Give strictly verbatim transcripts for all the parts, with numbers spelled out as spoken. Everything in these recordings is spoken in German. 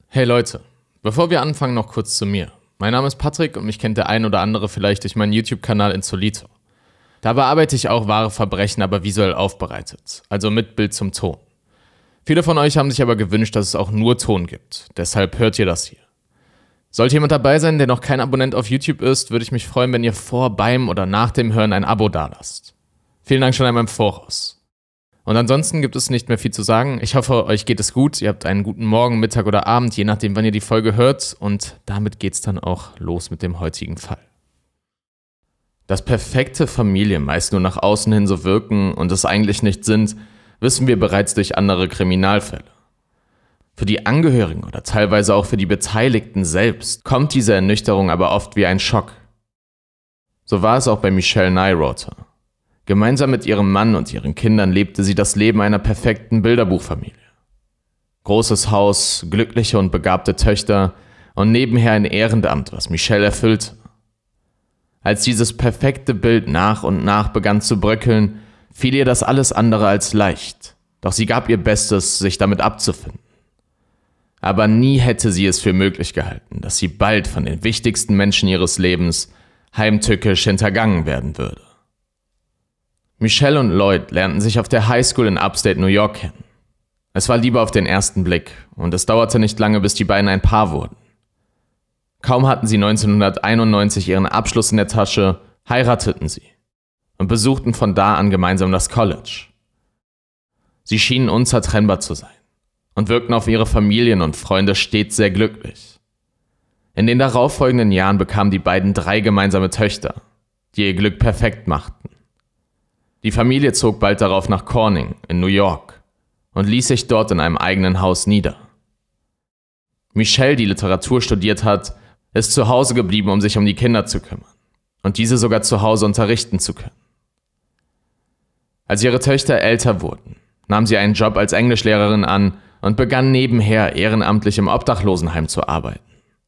Hey Leute, bevor wir anfangen, noch kurz zu mir. Mein Name ist Patrick und mich kennt der ein oder andere vielleicht durch meinen YouTube-Kanal Insolito. Da bearbeite ich auch wahre Verbrechen, aber visuell aufbereitet, also mit Bild zum Ton. Viele von euch haben sich aber gewünscht, dass es auch nur Ton gibt, deshalb hört ihr das hier. Sollte jemand dabei sein, der noch kein Abonnent auf YouTube ist, würde ich mich freuen, wenn ihr vor, beim oder nach dem Hören ein Abo dalasst. Vielen Dank schon einmal im Voraus. Und ansonsten gibt es nicht mehr viel zu sagen. Ich hoffe, euch geht es gut. Ihr habt einen guten Morgen, Mittag oder Abend, je nachdem, wann ihr die Folge hört. Und damit geht's dann auch los mit dem heutigen Fall. Dass perfekte Familien meist nur nach außen hin so wirken und es eigentlich nicht sind, wissen wir bereits durch andere Kriminalfälle. Für die Angehörigen oder teilweise auch für die Beteiligten selbst kommt diese Ernüchterung aber oft wie ein Schock. So war es auch bei Michelle Neirotter. Gemeinsam mit ihrem Mann und ihren Kindern lebte sie das Leben einer perfekten Bilderbuchfamilie. Großes Haus, glückliche und begabte Töchter und nebenher ein Ehrenamt, was Michelle erfüllte. Als dieses perfekte Bild nach und nach begann zu bröckeln, fiel ihr das alles andere als leicht, doch sie gab ihr Bestes, sich damit abzufinden. Aber nie hätte sie es für möglich gehalten, dass sie bald von den wichtigsten Menschen ihres Lebens heimtückisch hintergangen werden würde. Michelle und Lloyd lernten sich auf der Highschool in Upstate New York kennen. Es war Liebe auf den ersten Blick und es dauerte nicht lange, bis die beiden ein Paar wurden. Kaum hatten sie neunzehnhunderteinundneunzig ihren Abschluss in der Tasche, heirateten sie und besuchten von da an gemeinsam das College. Sie schienen unzertrennbar zu sein und wirkten auf ihre Familien und Freunde stets sehr glücklich. In den darauffolgenden Jahren bekamen die beiden drei gemeinsame Töchter, die ihr Glück perfekt machten. Die Familie zog bald darauf nach Corning in New York und ließ sich dort in einem eigenen Haus nieder. Michelle, die Literatur studiert hat, ist zu Hause geblieben, um sich um die Kinder zu kümmern und diese sogar zu Hause unterrichten zu können. Als ihre Töchter älter wurden, nahm sie einen Job als Englischlehrerin an und begann nebenher ehrenamtlich im Obdachlosenheim zu arbeiten.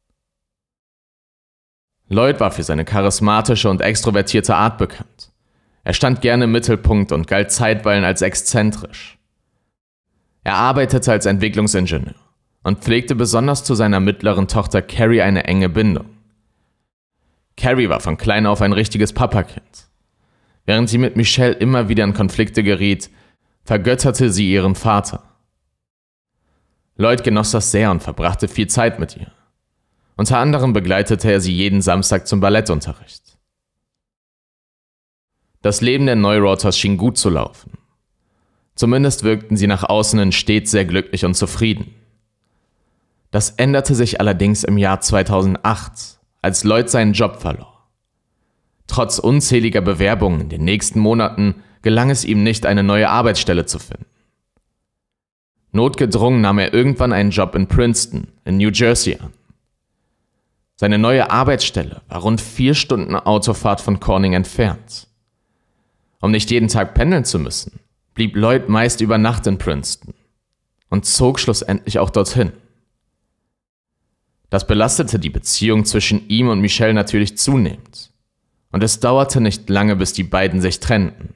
Lloyd war für seine charismatische und extrovertierte Art bekannt. Er stand gerne im Mittelpunkt und galt zeitweilig als exzentrisch. Er arbeitete als Entwicklungsingenieur und pflegte besonders zu seiner mittleren Tochter Carrie eine enge Bindung. Carrie war von klein auf ein richtiges Papakind. Während sie mit Michelle immer wieder in Konflikte geriet, vergötterte sie ihren Vater. Lloyd genoss das sehr und verbrachte viel Zeit mit ihr. Unter anderem begleitete er sie jeden Samstag zum Ballettunterricht. Das Leben der Neurotters schien gut zu laufen. Zumindest wirkten sie nach außen hin stets sehr glücklich und zufrieden. Das änderte sich allerdings im Jahr zweitausendacht, als Lloyd seinen Job verlor. Trotz unzähliger Bewerbungen in den nächsten Monaten gelang es ihm nicht, eine neue Arbeitsstelle zu finden. Notgedrungen nahm er irgendwann einen Job in Princeton, in New Jersey an. Seine neue Arbeitsstelle war rund vier Stunden Autofahrt von Corning entfernt. Um nicht jeden Tag pendeln zu müssen, blieb Lloyd meist über Nacht in Princeton und zog schlussendlich auch dorthin. Das belastete die Beziehung zwischen ihm und Michelle natürlich zunehmend und es dauerte nicht lange, bis die beiden sich trennten.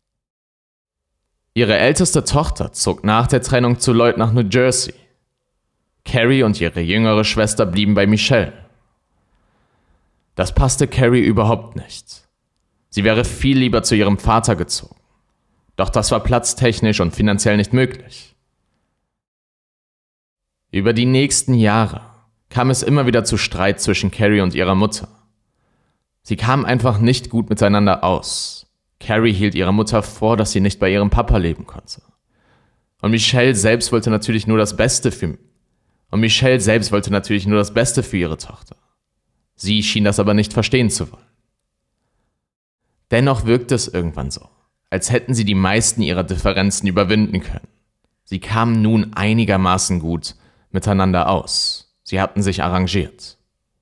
Ihre älteste Tochter zog nach der Trennung zu Lloyd nach New Jersey. Carrie und ihre jüngere Schwester blieben bei Michelle. Das passte Carrie überhaupt nicht. Sie wäre viel lieber zu ihrem Vater gezogen. Doch das war platztechnisch und finanziell nicht möglich. Über die nächsten Jahre kam es immer wieder zu Streit zwischen Carrie und ihrer Mutter. Sie kamen einfach nicht gut miteinander aus. Carrie hielt ihrer Mutter vor, dass sie nicht bei ihrem Papa leben konnte. Und Michelle selbst wollte natürlich nur das Beste für Und Michelle selbst wollte natürlich nur das Beste für ihre Tochter. Sie schien das aber nicht verstehen zu wollen. Dennoch wirkte es irgendwann so, als hätten sie die meisten ihrer Differenzen überwinden können. Sie kamen nun einigermaßen gut miteinander aus. Sie hatten sich arrangiert.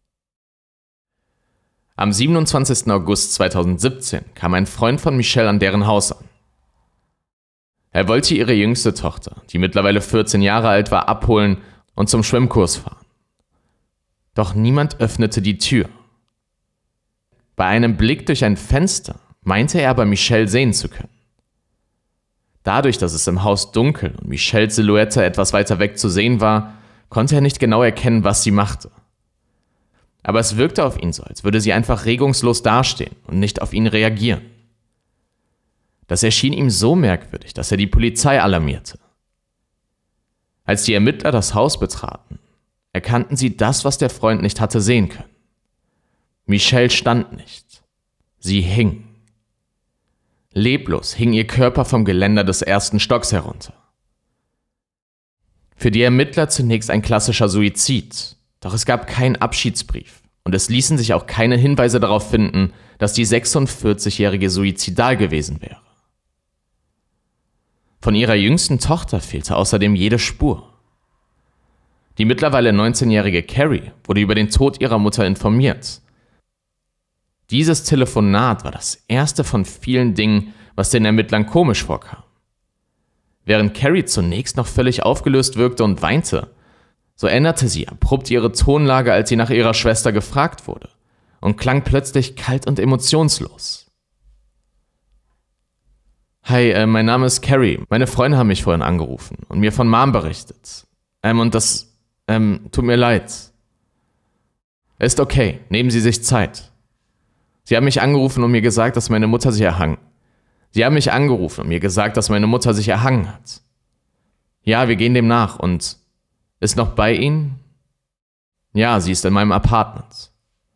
Am siebenundzwanzigsten August zweitausendsiebzehn kam ein Freund von Michelle an deren Haus an. Er wollte ihre jüngste Tochter, die mittlerweile vierzehn Jahre alt war, abholen und zum Schwimmkurs fahren. Doch niemand öffnete die Tür. Bei einem Blick durch ein Fenster meinte er aber Michelle sehen zu können. Dadurch, dass es im Haus dunkel und Michelles Silhouette etwas weiter weg zu sehen war, konnte er nicht genau erkennen, was sie machte. Aber es wirkte auf ihn so, als würde sie einfach regungslos dastehen und nicht auf ihn reagieren. Das erschien ihm so merkwürdig, dass er die Polizei alarmierte. Als die Ermittler das Haus betraten, erkannten sie das, was der Freund nicht hatte sehen können. Michelle stand nicht. Sie hing. Leblos hing ihr Körper vom Geländer des ersten Stocks herunter. Für die Ermittler zunächst ein klassischer Suizid, doch es gab keinen Abschiedsbrief und es ließen sich auch keine Hinweise darauf finden, dass die sechsundvierzigjährige suizidal gewesen wäre. Von ihrer jüngsten Tochter fehlte außerdem jede Spur. Die mittlerweile neunzehnjährige Carrie wurde über den Tod ihrer Mutter informiert. Dieses Telefonat war das erste von vielen Dingen, was den Ermittlern komisch vorkam. Während Carrie zunächst noch völlig aufgelöst wirkte und weinte, so änderte sie abrupt ihre Tonlage, als sie nach ihrer Schwester gefragt wurde, und klang plötzlich kalt und emotionslos. Hi, äh, mein Name ist Carrie. Meine Freunde haben mich vorhin angerufen und mir von Mom berichtet. Ähm, und das, ähm, tut mir leid. Ist okay, nehmen Sie sich Zeit. Sie haben mich angerufen und mir gesagt, dass meine Mutter sich erhangen. Sie haben mich angerufen und mir gesagt, dass meine Mutter sich erhangen hat. Ja, wir gehen dem nach und ist noch bei Ihnen? Ja, sie ist in meinem Apartment.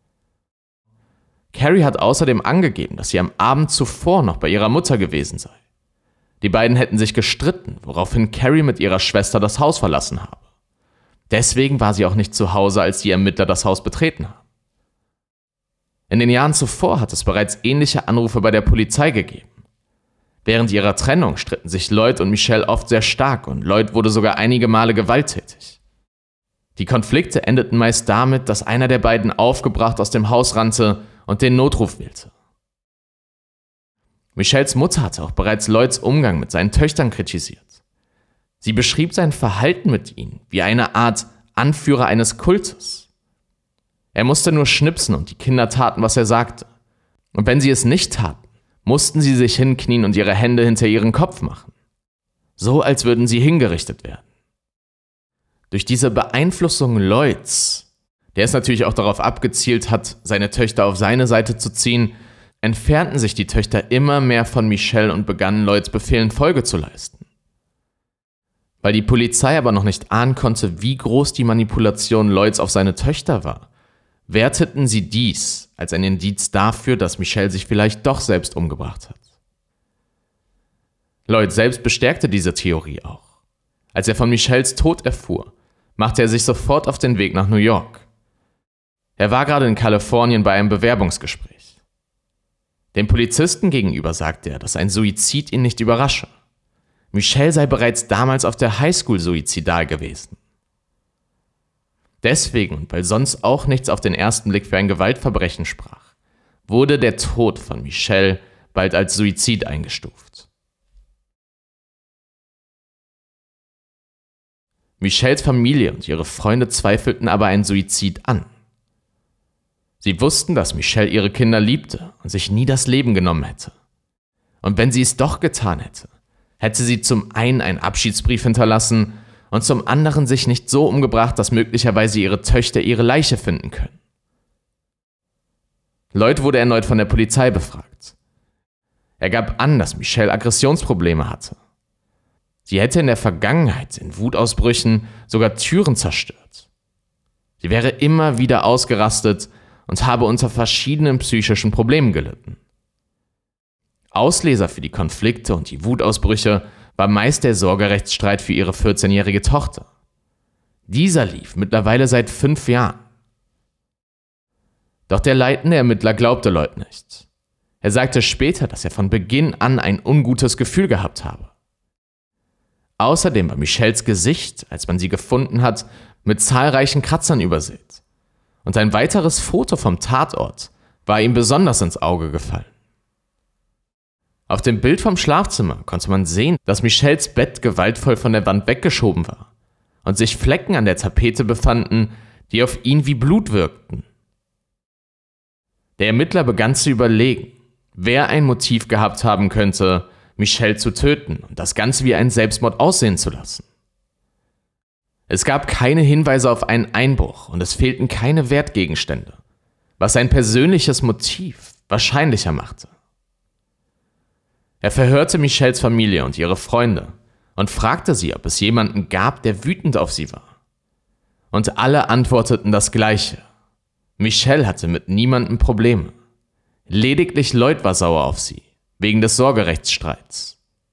Carrie hat außerdem angegeben, dass sie am Abend zuvor noch bei ihrer Mutter gewesen sei. Die beiden hätten sich gestritten, woraufhin Carrie mit ihrer Schwester das Haus verlassen habe. Deswegen war sie auch nicht zu Hause, als die Ermittler das Haus betreten haben. In den Jahren zuvor hat es bereits ähnliche Anrufe bei der Polizei gegeben. Während ihrer Trennung stritten sich Lloyd und Michelle oft sehr stark und Lloyd wurde sogar einige Male gewalttätig. Die Konflikte endeten meist damit, dass einer der beiden aufgebracht aus dem Haus rannte und den Notruf wählte. Michelles Mutter hatte auch bereits Lloyds Umgang mit seinen Töchtern kritisiert. Sie beschrieb sein Verhalten mit ihnen wie eine Art Anführer eines Kultes. Er musste nur schnipsen und die Kinder taten, was er sagte. Und wenn sie es nicht taten, mussten sie sich hinknien und ihre Hände hinter ihren Kopf machen. So, als würden sie hingerichtet werden. Durch diese Beeinflussung Lloyds, der es natürlich auch darauf abgezielt hat, seine Töchter auf seine Seite zu ziehen, entfernten sich die Töchter immer mehr von Michelle und begannen Lloyds Befehlen Folge zu leisten. Weil die Polizei aber noch nicht ahnen konnte, wie groß die Manipulation Lloyds auf seine Töchter war, werteten sie dies als ein Indiz dafür, dass Michelle sich vielleicht doch selbst umgebracht hat. Lloyd selbst bestärkte diese Theorie auch. Als er von Michelles Tod erfuhr, machte er sich sofort auf den Weg nach New York. Er war gerade in Kalifornien bei einem Bewerbungsgespräch. Dem Polizisten gegenüber sagte er, dass ein Suizid ihn nicht überrasche. Michelle sei bereits damals auf der Highschool suizidal gewesen. Deswegen, und weil sonst auch nichts auf den ersten Blick für ein Gewaltverbrechen sprach, wurde der Tod von Michelle bald als Suizid eingestuft. Michelles Familie und ihre Freunde zweifelten aber einen Suizid an. Sie wussten, dass Michelle ihre Kinder liebte und sich nie das Leben genommen hätte. Und wenn sie es doch getan hätte, hätte sie zum einen einen Abschiedsbrief hinterlassen und zum anderen sich nicht so umgebracht, dass möglicherweise ihre Töchter ihre Leiche finden können. Lloyd wurde erneut von der Polizei befragt. Er gab an, dass Michelle Aggressionsprobleme hatte. Sie hätte in der Vergangenheit in Wutausbrüchen sogar Türen zerstört. Sie wäre immer wieder ausgerastet und habe unter verschiedenen psychischen Problemen gelitten. Auslöser für die Konflikte und die Wutausbrüche war meist der Sorgerechtsstreit für ihre vierzehnjährige Tochter. Dieser lief mittlerweile seit fünf Jahren. Doch der leitende Ermittler glaubte Lloyd nicht. Er sagte später, dass er von Beginn an ein ungutes Gefühl gehabt habe. Außerdem war Michelles Gesicht, als man sie gefunden hat, mit zahlreichen Kratzern übersät. Und ein weiteres Foto vom Tatort war ihm besonders ins Auge gefallen. Auf dem Bild vom Schlafzimmer konnte man sehen, dass Michelles Bett gewaltvoll von der Wand weggeschoben war und sich Flecken an der Tapete befanden, die auf ihn wie Blut wirkten. Der Ermittler begann zu überlegen, wer ein Motiv gehabt haben könnte, Michelle zu töten und das Ganze wie einen Selbstmord aussehen zu lassen. Es gab keine Hinweise auf einen Einbruch und es fehlten keine Wertgegenstände, was sein persönliches Motiv wahrscheinlicher machte. Er verhörte Michelles Familie und ihre Freunde und fragte sie, ob es jemanden gab, der wütend auf sie war. Und alle antworteten das Gleiche. Michelle hatte mit niemandem Probleme. Lediglich Lloyd war sauer auf sie, wegen des Sorgerechtsstreits.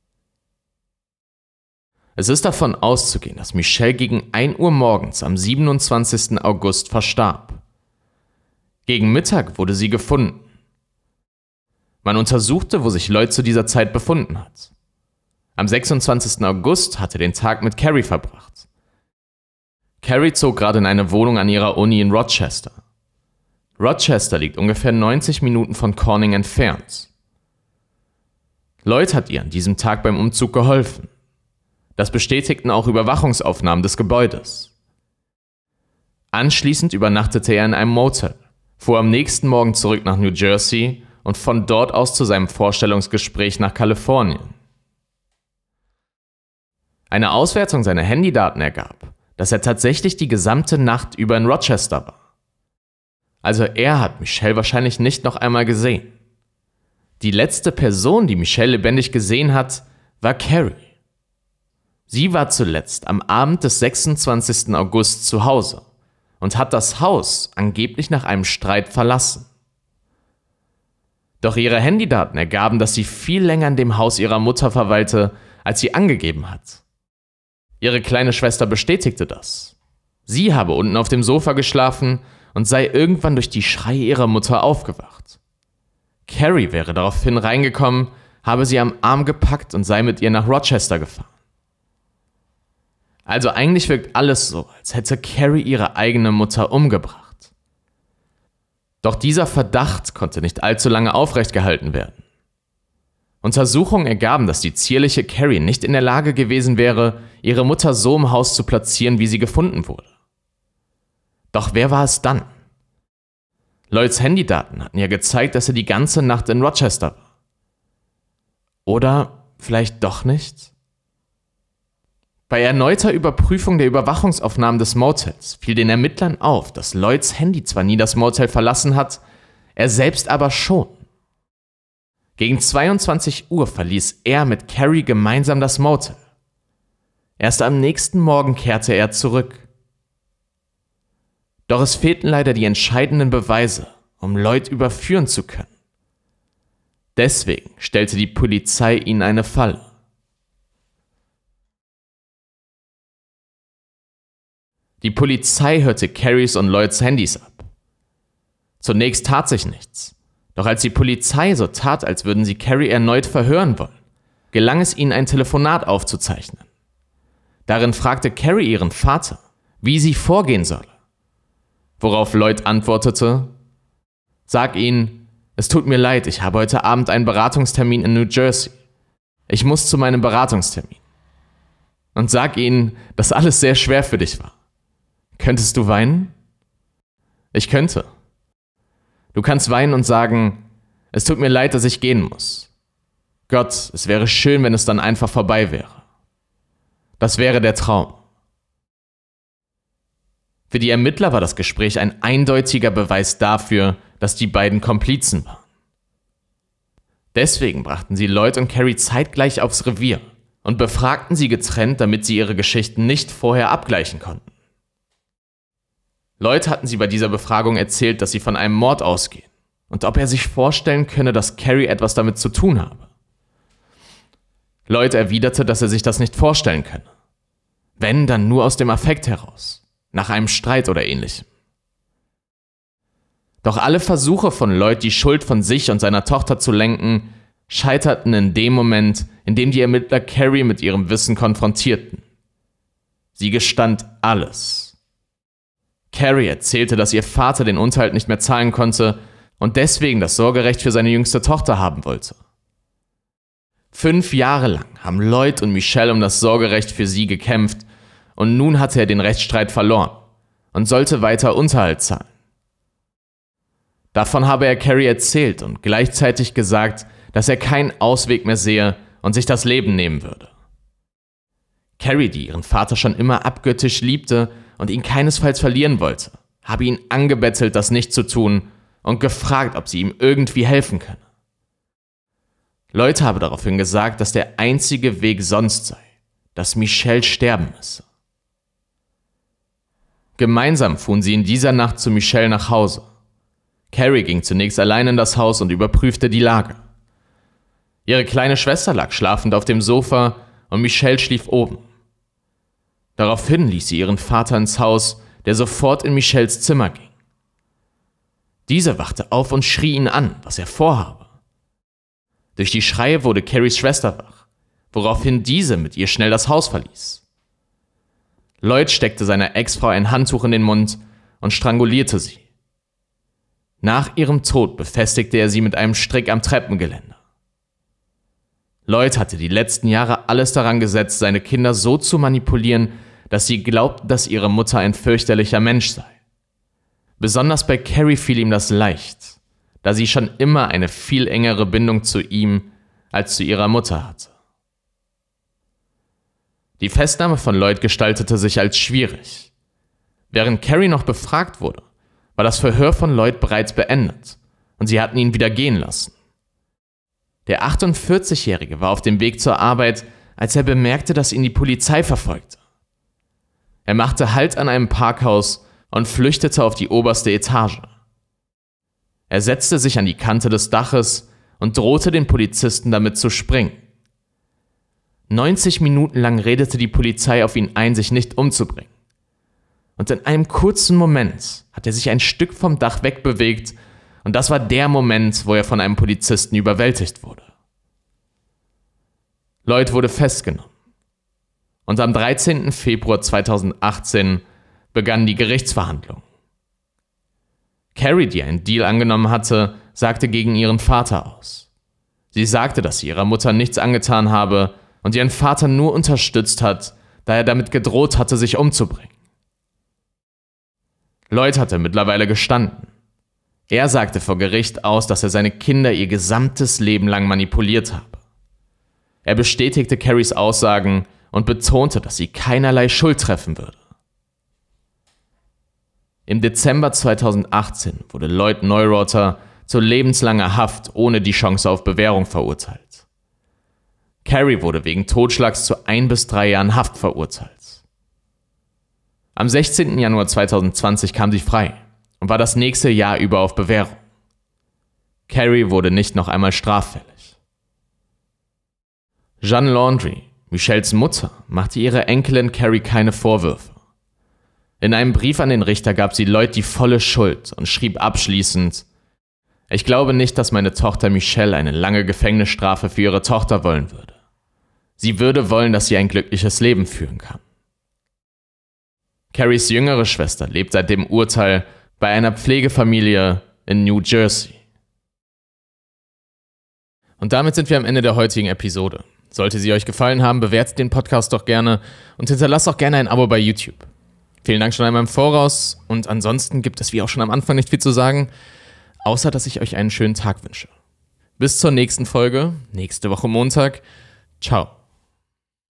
Es ist davon auszugehen, dass Michelle gegen ein Uhr morgens am siebenundzwanzigsten August verstarb. Gegen Mittag wurde sie gefunden. Man untersuchte, wo sich Lloyd zu dieser Zeit befunden hat. Am sechsundzwanzigsten August hatte den Tag mit Carrie verbracht. Carrie zog gerade in eine Wohnung an ihrer Uni in Rochester. Rochester liegt ungefähr neunzig Minuten von Corning entfernt. Lloyd hat ihr an diesem Tag beim Umzug geholfen. Das bestätigten auch Überwachungsaufnahmen des Gebäudes. Anschließend übernachtete er in einem Motel, fuhr am nächsten Morgen zurück nach New Jersey und von dort aus zu seinem Vorstellungsgespräch nach Kalifornien. Eine Auswertung seiner Handydaten ergab, dass er tatsächlich die gesamte Nacht über in Rochester war. Also er hat Michelle wahrscheinlich nicht noch einmal gesehen. Die letzte Person, die Michelle lebendig gesehen hat, war Carrie. Sie war zuletzt am Abend des sechsundzwanzigsten August zu Hause und hat das Haus angeblich nach einem Streit verlassen. Doch ihre Handydaten ergaben, dass sie viel länger in dem Haus ihrer Mutter verweilte, als sie angegeben hat. Ihre kleine Schwester bestätigte das. Sie habe unten auf dem Sofa geschlafen und sei irgendwann durch die Schreie ihrer Mutter aufgewacht. Carrie wäre daraufhin reingekommen, habe sie am Arm gepackt und sei mit ihr nach Rochester gefahren. Also eigentlich wirkt alles so, als hätte Carrie ihre eigene Mutter umgebracht. Doch dieser Verdacht konnte nicht allzu lange aufrecht gehalten werden. Untersuchungen ergaben, dass die zierliche Carrie nicht in der Lage gewesen wäre, ihre Mutter so im Haus zu platzieren, wie sie gefunden wurde. Doch wer war es dann? Lloyds Handydaten hatten ja gezeigt, dass er die ganze Nacht in Rochester war. Oder vielleicht doch nicht? Bei erneuter Überprüfung der Überwachungsaufnahmen des Motels fiel den Ermittlern auf, dass Lloyds Handy zwar nie das Motel verlassen hat, er selbst aber schon. Gegen zweiundzwanzig Uhr verließ er mit Carrie gemeinsam das Motel. Erst am nächsten Morgen kehrte er zurück. Doch es fehlten leider die entscheidenden Beweise, um Lloyd überführen zu können. Deswegen stellte die Polizei ihnen eine Falle. Die Polizei hörte Carries und Lloyds Handys ab. Zunächst tat sich nichts, doch als die Polizei so tat, als würden sie Carrie erneut verhören wollen, gelang es ihnen, ein Telefonat aufzuzeichnen. Darin fragte Carrie ihren Vater, wie sie vorgehen solle. Worauf Lloyd antwortete: Sag ihnen, es tut mir leid, ich habe heute Abend einen Beratungstermin in New Jersey. Ich muss zu meinem Beratungstermin. Und sag ihnen, dass alles sehr schwer für dich war. Könntest du weinen? Ich könnte. Du kannst weinen und sagen, es tut mir leid, dass ich gehen muss. Gott, es wäre schön, wenn es dann einfach vorbei wäre. Das wäre der Traum. Für die Ermittler war das Gespräch ein eindeutiger Beweis dafür, dass die beiden Komplizen waren. Deswegen brachten sie Lloyd und Carrie zeitgleich aufs Revier und befragten sie getrennt, damit sie ihre Geschichten nicht vorher abgleichen konnten. Lloyd hatten sie bei dieser Befragung erzählt, dass sie von einem Mord ausgehen und ob er sich vorstellen könne, dass Carrie etwas damit zu tun habe. Lloyd erwiderte, dass er sich das nicht vorstellen könne. Wenn, dann nur aus dem Affekt heraus, nach einem Streit oder ähnlichem. Doch alle Versuche von Lloyd, die Schuld von sich und seiner Tochter zu lenken, scheiterten in dem Moment, in dem die Ermittler Carrie mit ihrem Wissen konfrontierten. Sie gestand alles. Carrie erzählte, dass ihr Vater den Unterhalt nicht mehr zahlen konnte und deswegen das Sorgerecht für seine jüngste Tochter haben wollte. Fünf Jahre lang haben Lloyd und Michelle um das Sorgerecht für sie gekämpft und nun hatte er den Rechtsstreit verloren und sollte weiter Unterhalt zahlen. Davon habe er Carrie erzählt und gleichzeitig gesagt, dass er keinen Ausweg mehr sehe und sich das Leben nehmen würde. Carrie, die ihren Vater schon immer abgöttisch liebte und ihn keinesfalls verlieren wollte, habe ihn angebettelt, das nicht zu tun und gefragt, ob sie ihm irgendwie helfen könne. Lloyd habe daraufhin gesagt, dass der einzige Weg sonst sei, dass Michelle sterben müsse. Gemeinsam fuhren sie in dieser Nacht zu Michelle nach Hause. Carrie ging zunächst allein in das Haus und überprüfte die Lage. Ihre kleine Schwester lag schlafend auf dem Sofa und Michelle schlief oben. Daraufhin ließ sie ihren Vater ins Haus, der sofort in Michelles Zimmer ging. Dieser wachte auf und schrie ihn an, was er vorhabe. Durch die Schreie wurde Carries Schwester wach, woraufhin diese mit ihr schnell das Haus verließ. Lloyd steckte seiner Ex-Frau ein Handtuch in den Mund und strangulierte sie. Nach ihrem Tod befestigte er sie mit einem Strick am Treppengeländer. Lloyd hatte die letzten Jahre alles daran gesetzt, seine Kinder so zu manipulieren, dass sie glaubten, dass ihre Mutter ein fürchterlicher Mensch sei. Besonders bei Carrie fiel ihm das leicht, da sie schon immer eine viel engere Bindung zu ihm als zu ihrer Mutter hatte. Die Festnahme von Lloyd gestaltete sich als schwierig. Während Carrie noch befragt wurde, war das Verhör von Lloyd bereits beendet und sie hatten ihn wieder gehen lassen. Der achtundvierzigjährige war auf dem Weg zur Arbeit, als er bemerkte, dass ihn die Polizei verfolgte. Er machte Halt an einem Parkhaus und flüchtete auf die oberste Etage. Er setzte sich an die Kante des Daches und drohte den Polizisten damit zu springen. neunzig Minuten lang redete die Polizei auf ihn ein, sich nicht umzubringen. Und in einem kurzen Moment hat er sich ein Stück vom Dach wegbewegt und das war der Moment, wo er von einem Polizisten überwältigt wurde. Lloyd wurde festgenommen. Und am dreizehnten Februar zweitausendachtzehn begannen die Gerichtsverhandlungen. Carrie, die einen Deal angenommen hatte, sagte gegen ihren Vater aus. Sie sagte, dass sie ihrer Mutter nichts angetan habe und ihren Vater nur unterstützt hat, da er damit gedroht hatte, sich umzubringen. Lloyd hatte mittlerweile gestanden. Er sagte vor Gericht aus, dass er seine Kinder ihr gesamtes Leben lang manipuliert habe. Er bestätigte Carries Aussagen und betonte, dass sie keinerlei Schuld treffen würde. Im Dezember zweitausendachtzehn wurde Lloyd Neurotter zu lebenslanger Haft ohne die Chance auf Bewährung verurteilt. Carrie wurde wegen Totschlags zu ein bis drei Jahren Haft verurteilt. Am sechzehnten Januar zweitausendzwanzig kam sie frei und war das nächste Jahr über auf Bewährung. Carrie wurde nicht noch einmal straffällig. Jeanne Laundrie, Michelles Mutter, machte ihrer Enkelin Carrie keine Vorwürfe. In einem Brief an den Richter gab sie Lloyd die volle Schuld und schrieb abschließend: Ich glaube nicht, dass meine Tochter Michelle eine lange Gefängnisstrafe für ihre Tochter wollen würde. Sie würde wollen, dass sie ein glückliches Leben führen kann. Carries jüngere Schwester lebt seit dem Urteil bei einer Pflegefamilie in New Jersey. Und damit sind wir am Ende der heutigen Episode. Sollte sie euch gefallen haben, bewertet den Podcast doch gerne und hinterlasst auch gerne ein Abo bei YouTube. Vielen Dank schon einmal im Voraus und ansonsten gibt es wie auch schon am Anfang nicht viel zu sagen, außer dass ich euch einen schönen Tag wünsche. Bis zur nächsten Folge, nächste Woche Montag. Ciao.